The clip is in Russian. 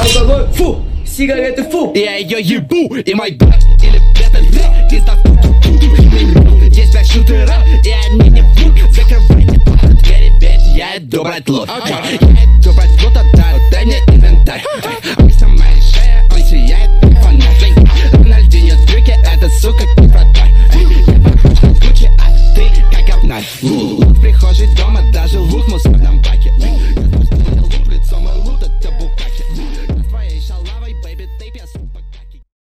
алкоголь, фу, сигареты, фу. Я ее ебу, и мой брат, или это ты, пизда, здесь два шутера, и они не врут. Закрывайте двери, ведь я иду брать лут. Я иду брать лут, дай мне инвентарь. Мы самая шея, он сияет, как фонарь. Рональдинho трюки, эта сука не вратарь. Я похож на Гуччи, а ты как говнарь. Лут в прихожей дома, даже лут в мусорном баке.